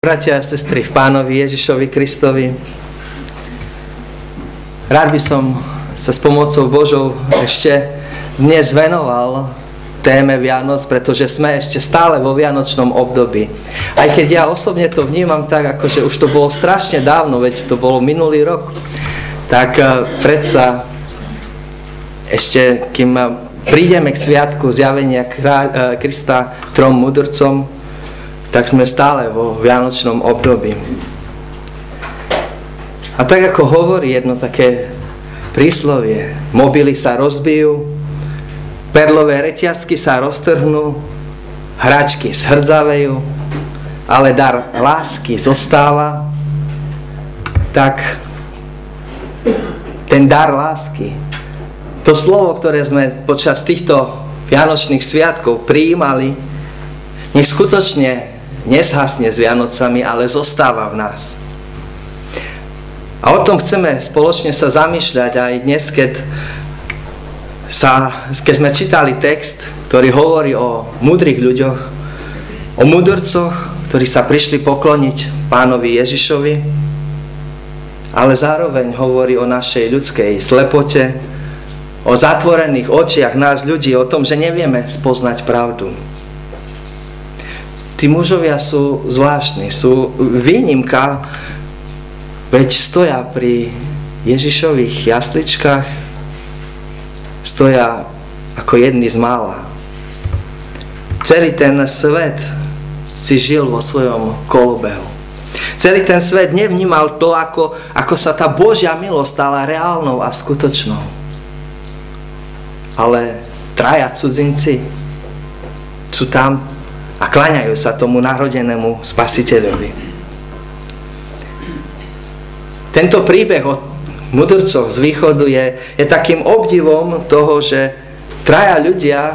Bratia a sestry v Pánovi Ježišovi Kristovi, rád by som sa s pomocou Božou ešte dnes venoval téme Vianoc, pretože sme ešte stále vo vianočnom období. Aj keď ja osobne to vnímam tak, akože už to bolo strašne dávno, veď to bolo minulý rok, tak predsa ešte, kým prídeme k sviatku zjavenia Krista trom mudrcom, tak sme stále vo vianočnom období. A tak ako hovorí jedno také príslovie, mobily sa rozbijú, perlové reťazky sa roztrhnú, hračky zhrdzavejú, ale dar lásky zostáva, tak ten dar lásky, to slovo, ktoré sme počas týchto vianočných sviatkov prijímali, nech skutočne neshasne s Vianocami, ale zostáva v nás. A o tom chceme spoločne sa zamýšľať aj dnes, keď sme čítali text, ktorý hovorí o múdrych ľuďoch, o mudrcoch, ktorí sa prišli pokloniť Pánovi Ježišovi, ale zároveň hovorí o našej ľudskej slepote, o zatvorených očiach nás ľudí, o tom, že nevieme spoznať pravdu. Tí mužovia sú zvláštni, sú výnimka, veď stoja pri Ježišových jasličkách, stoja ako jedni z mála. Celý ten svet si žil vo svojom kolobehu. Celý ten svet nevnímal to, ako sa tá Božia milosť stala reálnou a skutočnou. Ale traja cudzinci sú tam a kláňajú sa tomu narodenému Spasiteľovi. Tento príbeh o mudrcoch z východu je takým obdivom toho, že traja ľudia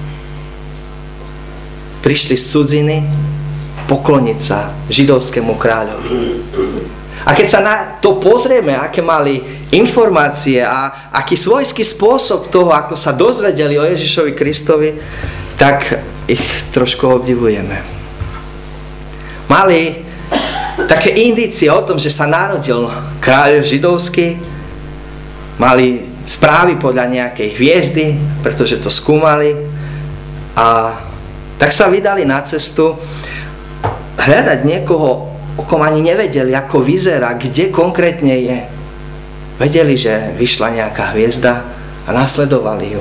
prišli z cudziny pokloniť sa židovskému kráľovi. A keď sa na to pozrieme, aké mali informácie a aký svojský spôsob toho, ako sa dozvedeli o Ježišovi Kristovi, tak ich trošku obdivujeme. Mali také indície o tom, že sa narodil kráľ židovský, mali správy podľa nejakej hviezdy, pretože to skúmali, a tak sa vydali na cestu hľadať niekoho, o kom ani nevedeli, ako vyzerá, kde konkrétne je. Vedeli, že vyšla nejaká hviezda a nasledovali ju.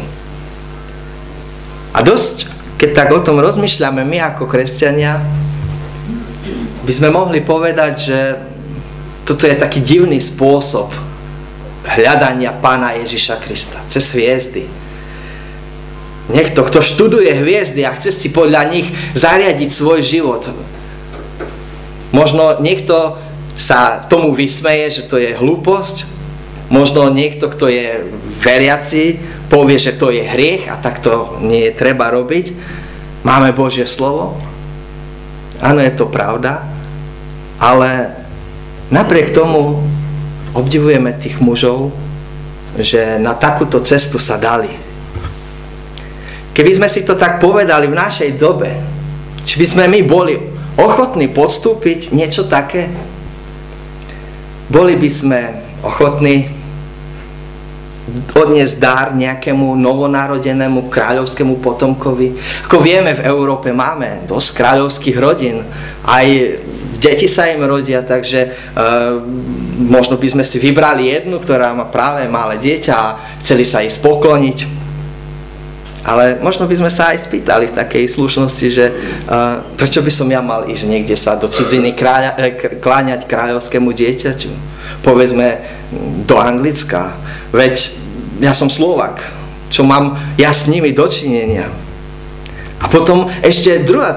A dosť, keď tak o tom rozmýšľame my ako kresťania, by sme mohli povedať, že toto je taký divný spôsob hľadania Pána Ježiša Krista cez hviezdy. Niekto, kto študuje hviezdy a chce si podľa nich zariadiť svoj život. Možno niekto sa tomu vysmeje, že to je hlúposť. Možno niekto, kto je veriaci, povie, že to je hriech a tak to nie je treba robiť. Máme Božie slovo. Áno, je to pravda. Ale napriek tomu obdivujeme tých mužov, že na takúto cestu sa dali. Keby sme si to tak povedali v našej dobe, či by sme my boli ochotní podstúpiť niečo také? Boli by sme ochotní odniesť dar nejakému novonarodenému kráľovskému potomkovi? Ako vieme, v Európe máme dosť kráľovských rodín. Aj deti sa im rodia, takže možno by sme si vybrali jednu, ktorá má práve malé dieťa a chceli sa ísť pokloniť. Ale možno by sme sa aj spýtali v takej slušnosti, že prečo by som ja mal ísť niekde sa do cudziny kláňať kráľovskému dieťaťu? Povedzme do Anglicka. Veď ja som Slovák, čo mám ja s nimi dočinenia. A potom ešte druhá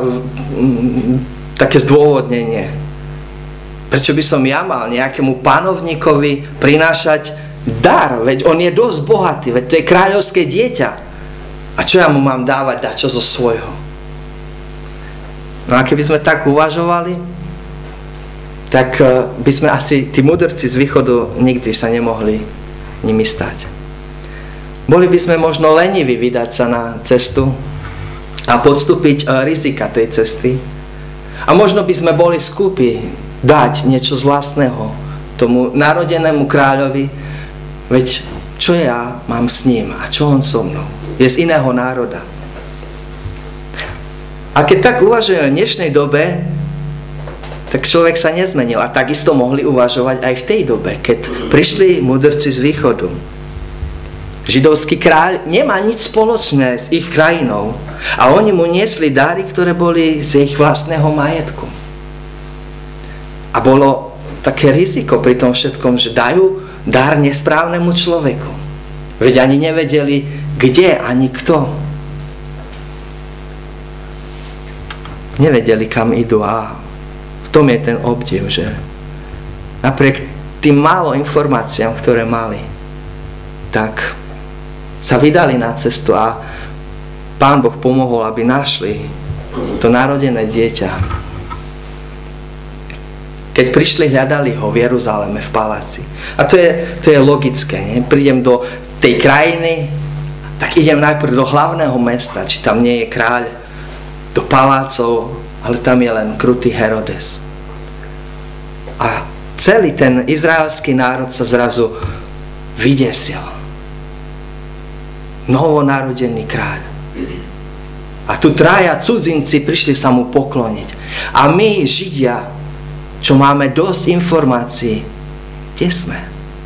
také zdôvodnenie. Prečo by som ja mal nejakému panovníkovi prinášať dar? Veď on je dosť bohatý, veď to je kráľovské dieťa. A čo ja mu mám dávať dačo zo svojho? No a keby sme tak uvažovali, tak by sme asi, tí mudrci z východu, nikdy sa nemohli nimi stať. Boli by sme možno leniví vydať sa na cestu a podstúpiť rizika tej cesty. A možno by sme boli skúpi dať niečo z vlastného tomu narodenému kráľovi, veď čo ja mám s ním a čo on so mnou? Je z iného národa. A keď tak uvažujeme v dnešnej dobe, tak človek sa nezmenil. A takisto mohli uvažovať aj v tej dobe, keď prišli mudrci z východu. Židovský kráľ nemá nič spoločné s ich krajinou. A oni mu niesli dary, ktoré boli z ich vlastného majetku. A bolo také riziko pri tom všetkom, že dajú dar nesprávnemu človeku. Veď ani nevedeli, kde, ani kto. Nevedeli, kam idú a v tom je ten obdiv, že napriek tým málo informáciám, ktoré mali, tak sa vydali na cestu a Pán Boh pomohol, aby našli to narodené dieťa. Keď prišli, hľadali ho v Jeruzaleme, v paláci. A to je logické. Nie? Prídem do tej krajiny, tak idem najprv do hlavného mesta, či tam nie je kráľ, do palácov, ale tam je len krutý Herodes. A celý ten izraelský národ sa zrazu vydesil. Novonarodený kráľ. A tu traja cudzinci prišli sa mu pokloniť. A my, Židia, čo máme dosť informácií, kde sme?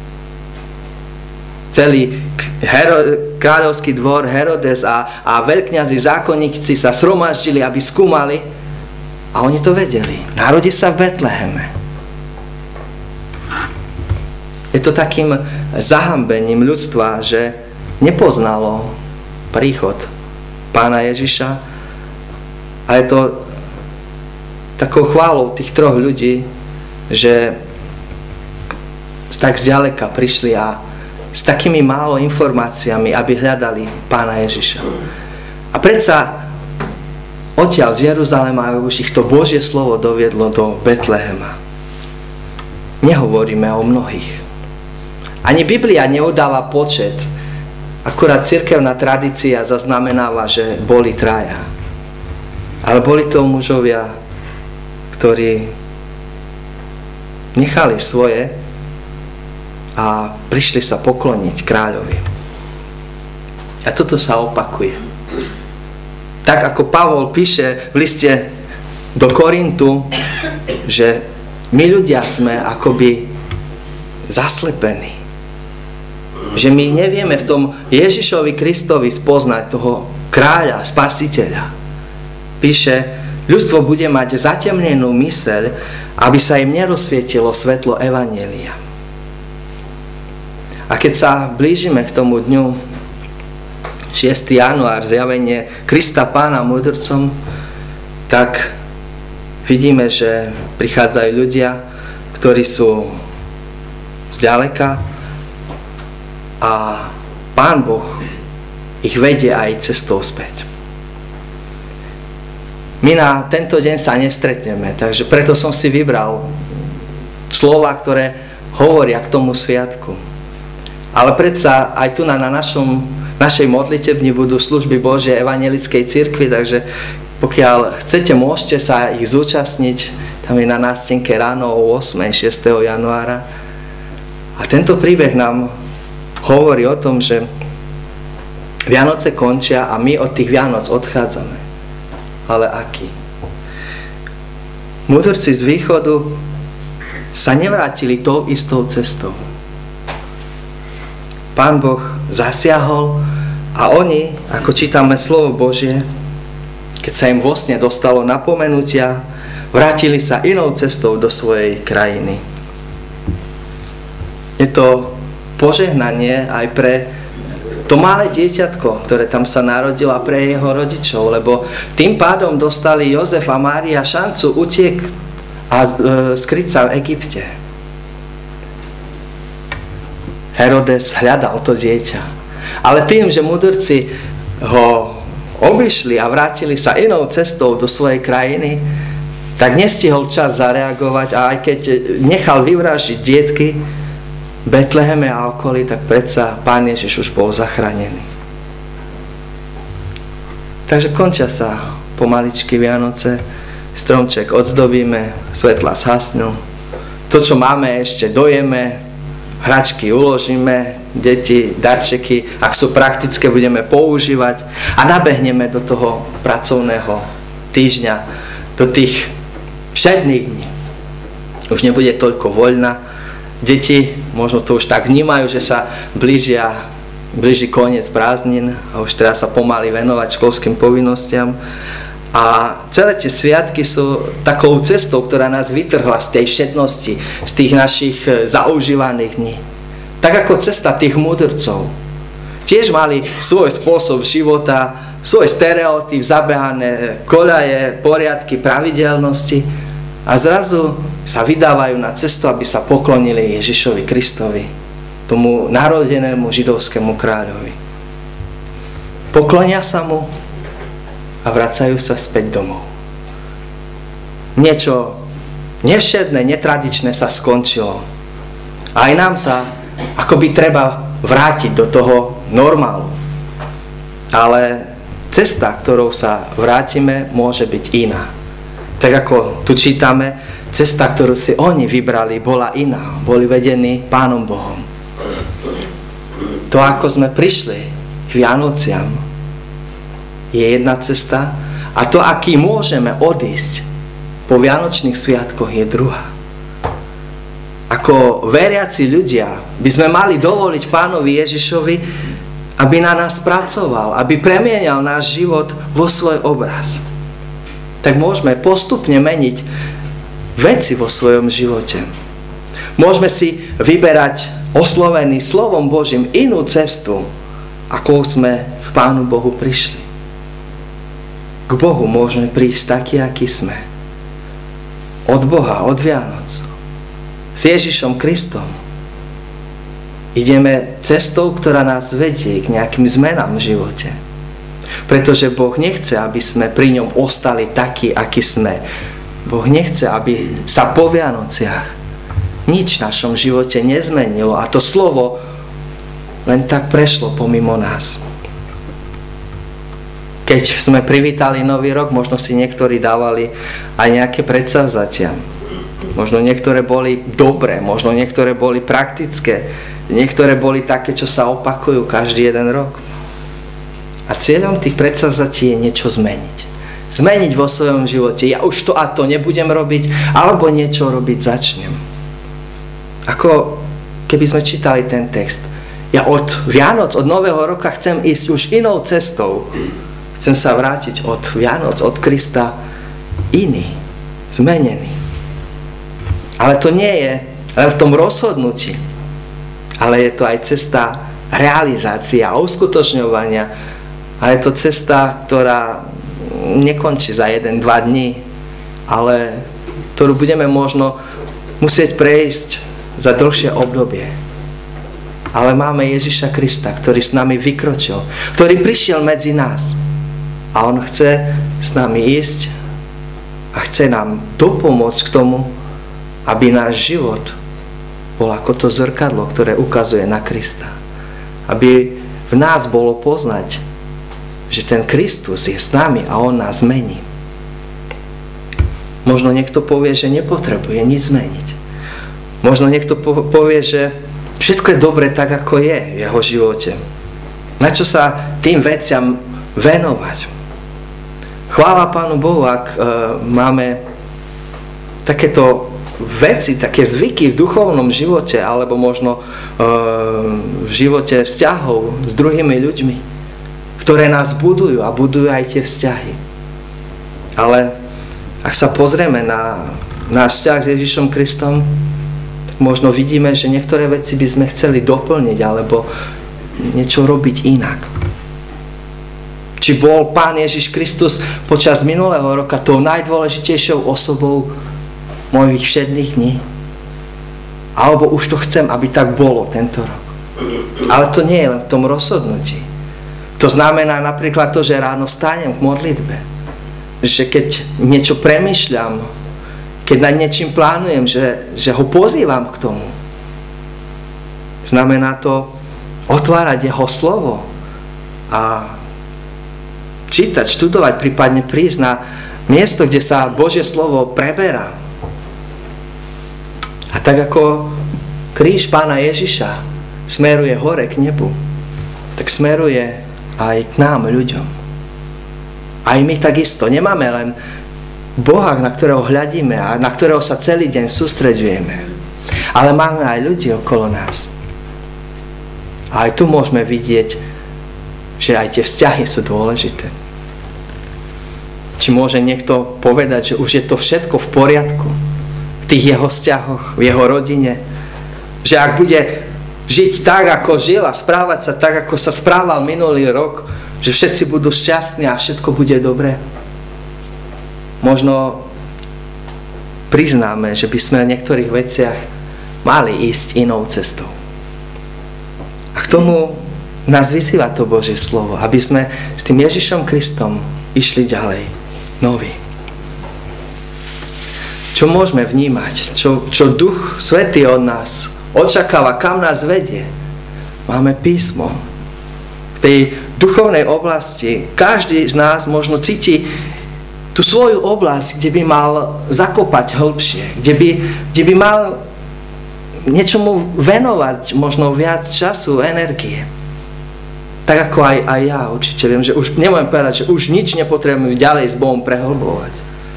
Celý kráľovský dvor, Herodes a veľkňazi, zákonníci sa shromaždili, aby skúmali. A oni to vedeli. Narodí sa v Betleheme. Je to takým zahambením ľudstva, že nepoznalo príchod Pána Ježiša. A je to takou chválou tých troch ľudí, že tak zďaleka prišli a s takými málo informáciami, aby hľadali Pána Ježiša. A predsa odtiaľ z Jeruzalema už ich to Božie slovo doviedlo do Betlehema. Nehovoríme o mnohých. Ani Biblia neudáva počet. Akurát cirkevná tradícia zaznamenáva, že boli traja. Ale boli to mužovia, ktorí nechali svoje a prišli sa pokloniť kráľovi. A toto sa opakuje. Tak ako Pavol píše v liste do Korintu, že my ľudia sme akoby zaslepení. Že my nevieme v tom Ježišovi Kristovi spoznať toho kráľa, spasiteľa. Píše, ľudstvo bude mať zatemnenú myseľ, aby sa im nerozsvietilo svetlo evanjelia. A keď sa blížime k tomu dňu 6. január, zjavenie Krista Pána mudrcom, tak vidíme, že prichádzajú ľudia, ktorí sú zďaleka, a Pán Boh ich vedie aj cestou späť. My na tento deň sa nestretneme, takže preto som si vybral slova, ktoré hovoria k tomu sviatku. Ale predsa aj tu na našej modlitebni budú služby Božej evanjelickej cirkvi, takže pokiaľ chcete, môžete sa ich zúčastniť. Tam je na nástenke ráno o 8. 6. januára. A tento príbeh nám hovorí o tom, že Vianoce končia a my od tých Vianoc odchádzame. Ale aký? Mudrci z východu sa nevrátili tou istou cestou. Pán Boh zasiahol a oni, ako čítame slovo Božie, keď sa im vo sne dostalo napomenutia, vrátili sa inou cestou do svojej krajiny. Je to požehnanie aj pre to malé dieťatko, ktoré tam sa narodilo, a pre jeho rodičov, lebo tým pádom dostali Jozef a Mária šancu utiek a skryť sa v Egypte. Herodes hľadal to dieťa. Ale tým, že mudrci ho obišli a vrátili sa inou cestou do svojej krajiny, tak nestihol čas zareagovať a aj keď nechal vyvražiť dietky v Betleheme a okolí, tak predsa Pán Ježiš už bol zachránený. Takže končia sa pomaličky Vianoce, stromček odzdobíme, svetla zhasnú. To, čo máme, ešte dojeme, hračky uložíme, deti, darčeky, ak sú praktické, budeme používať a nabehneme do toho pracovného týždňa, do tých všedných dní. Už nebude toľko voľna. Deti možno to už tak vnímajú, že sa blíži koniec prázdnin a už treba sa pomaly venovať školským povinnostiam. A celé tie sviatky sú takou cestou, ktorá nás vytrhla z tej všednosti, z tých našich zaužívaných dní. Tak ako cesta tých múdrcov. Tiež mali svoj spôsob života, svoj stereotyp, zabehané koľaje, poriadky, pravidelnosti a zrazu sa vydávajú na cestu, aby sa poklonili Ježišovi Kristovi, tomu narodenému židovskému kráľovi. Poklonia sa mu a vracajú sa späť domov. Niečo nevšedné, netradičné sa skončilo. A aj nám sa akoby treba vrátiť do toho normálu. Ale cesta, ktorou sa vrátime, môže byť iná. Tak ako tu čítame, cesta, ktorú si oni vybrali, bola iná. Boli vedení Pánom Bohom. To, ako sme prišli k Vianociam, je jedna cesta a to, aký môžeme odísť po Vianočných sviatkoch, je druhá. Ako veriaci ľudia by sme mali dovoliť Pánovi Ježišovi, aby na nás pracoval, aby premienial náš život vo svoj obraz. Tak môžeme postupne meniť veci vo svojom živote. Môžeme si vyberať oslovení slovom Božím inú cestu, ako sme k Pánu Bohu prišli. K Bohu môžeme prísť taký, aký sme. Od Boha, od Vianoc. S Ježišom Kristom. Ideme cestou, ktorá nás vedie k nejakým zmenám v živote. Pretože Boh nechce, aby sme pri ňom ostali takí, akí sme. Boh nechce, aby sa po Vianociach nič v našom živote nezmenilo a to slovo len tak prešlo pomimo nás. Keď sme privítali Nový rok, možno si niektorí dávali aj nejaké predsavzatia. Možno niektoré boli dobré, možno niektoré boli praktické, niektoré boli také, čo sa opakujú každý jeden rok. A cieľom tých predsavzatí je niečo zmeniť. Zmeniť vo svojom živote. Ja už to a to nebudem robiť, alebo niečo robiť začnem. Ako keby sme čítali ten text. Ja od Vianoc, od Nového roka chcem ísť už inou cestou. Chcem sa vrátiť od Vianoc, od Krista iný, zmenený. Ale to nie je len v tom rozhodnutí, ale je to aj cesta realizácia a uskutočňovania. A je to cesta, ktorá nekončí za 1-2 dní, ale ktorú budeme možno musieť prejsť za dlhšie obdobie. Ale máme Ježiša Krista, ktorý s nami vykročil, ktorý prišiel medzi nás. A on chce s nami ísť a chce nám dopomôcť k tomu, aby náš život bol ako to zrkadlo, ktoré ukazuje na Krista. Aby v nás bolo poznať, že ten Kristus je s nami a on nás mení. Možno niekto povie, že nepotrebuje nič zmeniť. Možno niekto povie, že všetko je dobre tak, ako je v jeho živote. Na čo sa tým veciam venovať? Chvála Pánu Bohu, ak máme takéto veci, také zvyky v duchovnom živote, alebo možno v živote vzťahov s druhými ľuďmi, ktoré nás budujú a budujú aj tie vzťahy. Ale ak sa pozrieme na náš vzťah s Ježišom Kristom, tak možno vidíme, že niektoré veci by sme chceli doplniť alebo niečo robiť inak. Či bol Pán Ježiš Kristus počas minulého roka tou najdôležitejšou osobou mojich všedných dní? Alebo už to chcem, aby tak bolo tento rok? Ale to nie je len v tom rozhodnutí. To znamená napríklad to, že ráno stánem k modlitbe. Že keď niečo premýšľam, keď nad niečím plánujem, že ho pozývam k tomu. Znamená to otvárať jeho slovo a čítať, študovať, prípadne prísť Miesto, kde sa Božie slovo preberá. A tak ako kríž Pána Ježiša smeruje hore k nebu, tak smeruje aj k nám, ľuďom. Aj my takisto nemáme len Boha, na ktorého hľadíme a na ktorého sa celý deň sústreďujeme. Ale máme aj ľudí okolo nás. A aj tu môžeme vidieť, že aj tie vzťahy sú dôležité. Či môže niekto povedať, že už je to všetko v poriadku v tých jeho vzťahoch, v jeho rodine. Že ak bude žiť tak, ako žil a správať sa tak, ako sa správal minulý rok, že všetci budú šťastní a všetko bude dobré. Možno priznáme, že by sme v niektorých veciach mali ísť inou cestou. A k tomu nás vyzýva to Božie slovo, aby sme s tým Ježišom Kristom išli ďalej, nový. Čo môžeme vnímať, čo Duch Svätý od nás očakáva, kam nás vedie. Máme písmo. V tej duchovnej oblasti každý z nás možno cíti tú svoju oblasť, kde by mal zakopať hlbšie, kde by mal niečomu venovať možno viac času, energie. Tak ako aj ja určite viem, že už nemôžem povedať, že už nič nepotrebujem ďalej s Bohom prehlbovať.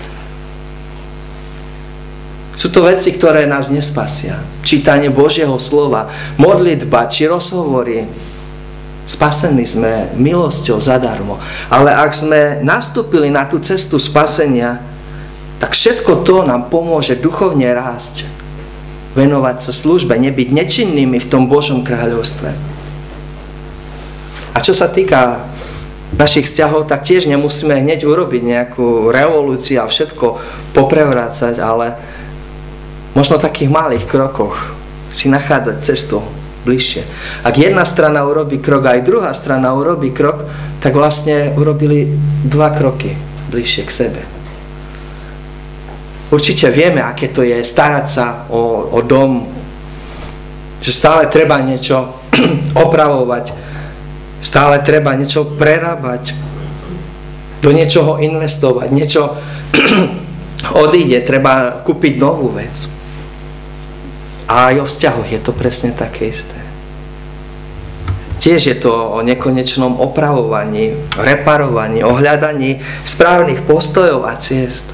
Sú to veci, ktoré nás nespasia. Čítanie Božieho slova, modlitba či rozhovory. Spasení sme milosťou zadarmo. Ale ak sme nastúpili na tú cestu spasenia, tak všetko to nám pomôže duchovne rásť. Venovať sa službe, nebyť nečinnými v tom Božom kráľovstve. A čo sa týka našich vzťahov, tak tiež nemusíme hneď urobiť nejakú revolúciu a všetko poprevrácať, ale možno v takých malých krokoch si nachádzať cestu bližšie. Ak jedna strana urobí krok a aj druhá strana urobí krok, tak vlastne urobili 2 kroky bližšie k sebe. Určite vieme, aké to je starať sa o dom, že stále treba niečo opravovať, stále treba niečo prerábať, do niečoho investovať, niečo odíde, treba kúpiť novú vec. A aj o vzťahoch je to presne také isté. Tiež je to o nekonečnom opravovaní, reparovaní, o hľadaní správnych postojov a ciest.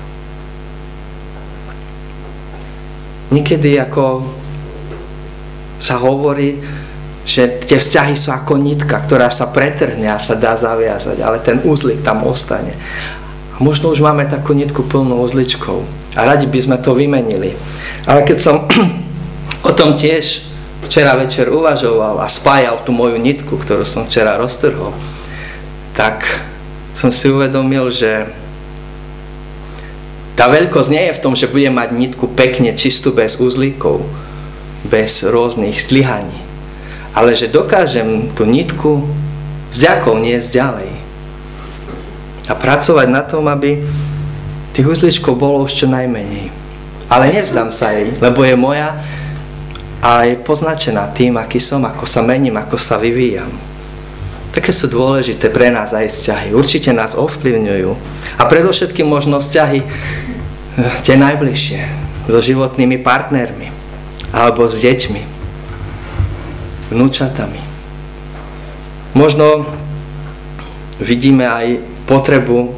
Niekedy ako sa hovorí, že tie vzťahy sú ako nitka, ktorá sa pretrhne a sa dá zaviazať, ale ten úzlik tam ostane. A možno už máme takú nitku plnú uzličkou a radi by sme to vymenili. Ale keď som o tom tiež včera večer uvažoval a spájal tú moju nitku, ktorú som včera roztrhol, tak som si uvedomil, že tá veľkosť nie je v tom, že budem mať nitku pekne čistú bez uzlíkov, bez rôznych zlyhaní, ale že dokážem tú nitku vďakou niesť ďalej a pracovať na tom, aby tých uzlíčkov bolo už čo najmenej. Ale nevzdám sa jej, lebo je moja a je poznačená tým, aký som, ako sa mením, ako sa vyvíjam. Také sú dôležité pre nás aj vzťahy. Určite nás ovplyvňujú. A predovšetkým možno vzťahy tie najbližšie, so životnými partnermi, alebo s deťmi, vnúčatami. Možno vidíme aj potrebu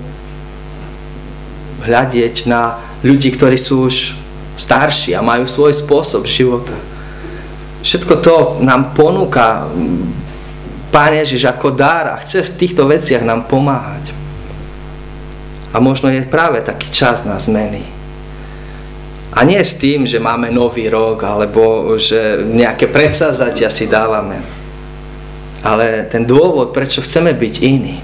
hľadieť na ľudí, ktorí sú už starší a majú svoj spôsob života. Všetko to nám ponúka Pán Ježiš ako dar a chce v týchto veciach nám pomáhať. A možno je práve taký čas na zmeny. A nie s tým, že máme nový rok, alebo že nejaké predsavzatia si dávame. Ale ten dôvod, prečo chceme byť iní,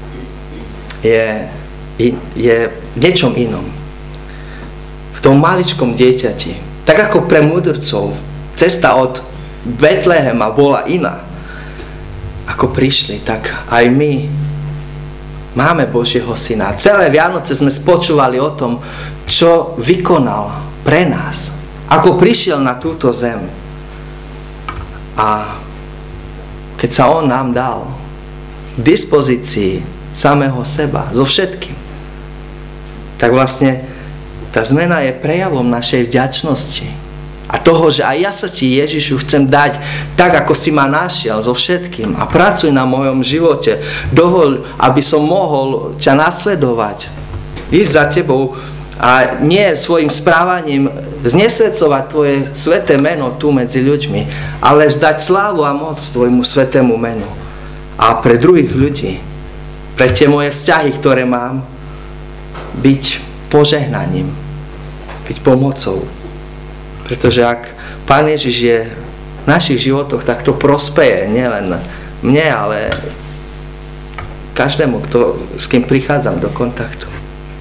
je v niečom inom. V tom maličkom dieťati. Tak ako pre mudrcov cesta od Betlehema bola iná. Ako prišli, tak aj my máme Božieho Syna. Celé Vianoce sme spočúvali o tom, čo vykonal pre nás. Ako prišiel na túto zem. A keď sa on nám dal k dispozícii samého seba, so všetkým. tak vlastne tá zmena je prejavom našej vďačnosti. A toho, že aj ja sa ti, Ježišu, chcem dať tak, ako si ma našiel so všetkým. A pracuj na mojom živote. Dovoľ, aby som mohol ťa nasledovať. Ísť za tebou a nie svojim správaním znesvedcovať tvoje sveté meno tu medzi ľuďmi, ale vzdať slávu a moc tvojmu svetému menu. A pre druhých ľudí, pre tie moje vzťahy, ktoré mám, byť požehnaním, byť pomocou. Pretože ak Pán Ježiš je v našich životoch, tak to prospeje nielen mne, ale každému, s kým prichádzam do kontaktu.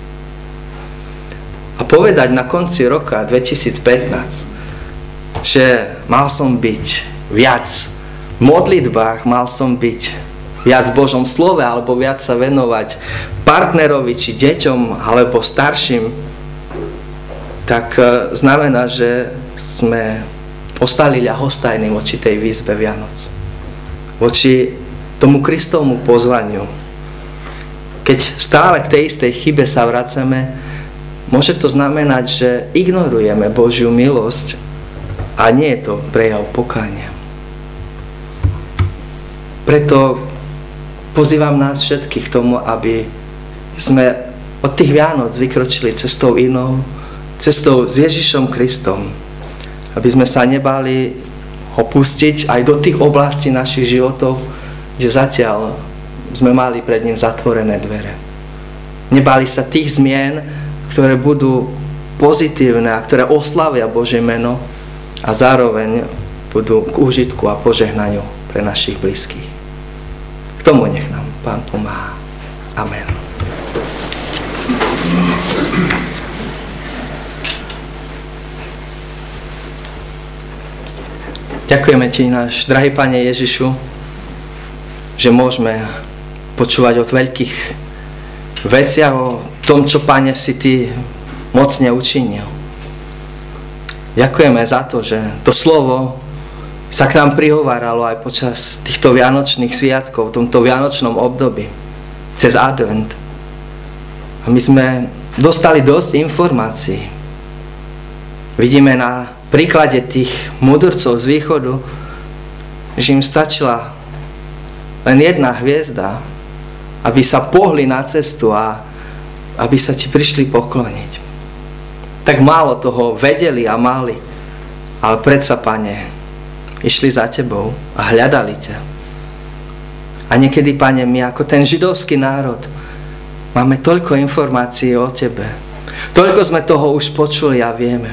A povedať na konci roka 2015, že mal som byť viac v modlitbách, mal som byť viac v Božom slove, alebo viac sa venovať partnerovi, či deťom, alebo starším, tak znamená, že sme ostali ľahostajní voči tej výzve Vianoc. Voči tomu Kristovmu pozvaniu. Keď stále k tej istej chybe sa vracame, môže to znamenať, že ignorujeme Božiu milosť a nie je to prejav pokánia. Preto pozývam nás všetkých k tomu, aby sme od tých Vianoc vykročili cestou inou, cestou s Ježišom Kristom. Aby sme sa nebali opustiť aj do tých oblastí našich životov, kde zatiaľ sme mali pred ním zatvorené dvere. Nebali sa tých zmien, ktoré budú pozitívne a ktoré oslavia Božie meno a zároveň budú k úžitku a požehnaniu pre našich blízkych. K tomu nech nám Pán pomáha. Amen. Ďakujeme ti, náš drahý Pane Ježišu, že môžeme počúvať o veľkých veciach, o tom, čo, Pane, si ty mocne učinil. Ďakujeme za to, že to slovo sa k nám prihováralo aj počas týchto vianočných sviatkov, v tomto vianočnom období, cez advent. A my sme dostali dosť informácií. Vidíme na príklade tých mudrcov z východu, že im stačila len jedna hviezda, aby sa pohli na cestu a aby sa ti prišli pokloniť. Tak málo toho vedeli a mali, ale predsa, Pane, išli za tebou a hľadali ťa. A niekedy, Pane, my ako ten židovský národ máme toľko informácií o tebe. Toľko sme toho už počuli a vieme.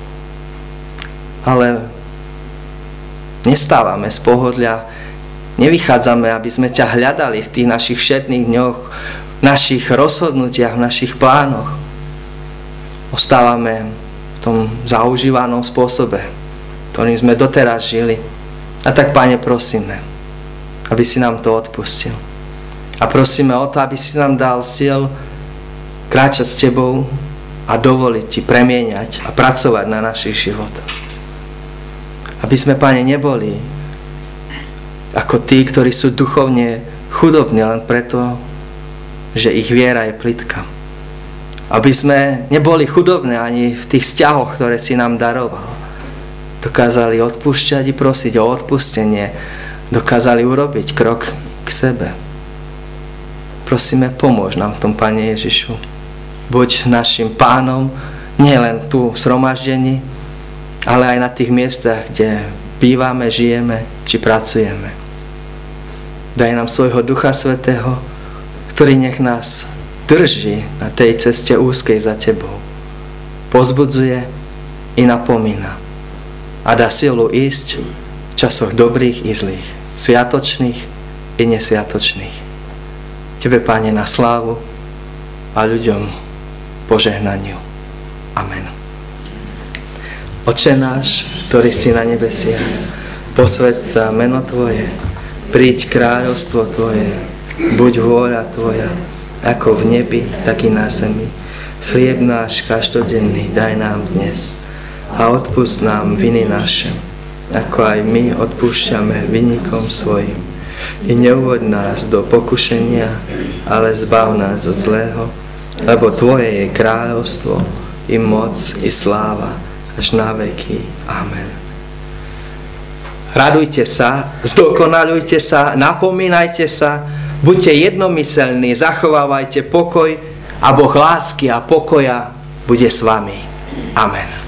Ale nestávame z pohodlia, nevychádzame, aby sme ťa hľadali v tých našich všetných dňoch, v našich rozhodnutiach, v našich plánoch. Ostávame v tom zaužívanom spôsobe, ktorým sme doteraz žili. A tak, Pane, prosíme, aby si nám to odpustil. A prosíme o to, aby si nám dal síl kráčať s tebou a dovoliť ti premieňať a pracovať na našich životoch. Aby sme, Pane, neboli ako tí, ktorí sú duchovne chudobní len preto, že ich viera je plytká. Aby sme neboli chudobní ani v tých vzťahoch, ktoré si nám daroval. Dokázali odpúšťať i prosiť o odpustenie. Dokázali urobiť krok k sebe. Prosíme, pomôž nám v tom, Pane Ježišu. Buď našim Pánom, nie len tu v zhromaždení, ale aj na tých miestach, kde bývame, žijeme, či pracujeme. Daj nám svojho Ducha Svätého, ktorý nech nás drží na tej ceste úzkej za tebou. Pozbudzuje i napomína. A dá silu ísť v časoch dobrých i zlých, sviatočných i nesviatočných. Tebe, Pane, na slávu a ľuďom požehnaniu. Amen. Otče náš, ktorý si na nebesiach, posväť sa meno Tvoje, príď kráľovstvo Tvoje, buď vôľa Tvoja, ako v nebi, tak i na zemi. Chlieb náš každodenný daj nám dnes a odpusť nám viny naše, ako aj my odpúšťame vinníkom svojim. I neuvoď nás do pokušenia, ale zbav nás od zlého, lebo Tvoje je kráľovstvo, i moc, i sláva, až na veky. Amen. Radujte sa, zdokonaľujte sa, napomínajte sa, buďte jednomyselní, zachovávajte pokoj a Boh lásky a pokoja bude s vami. Amen.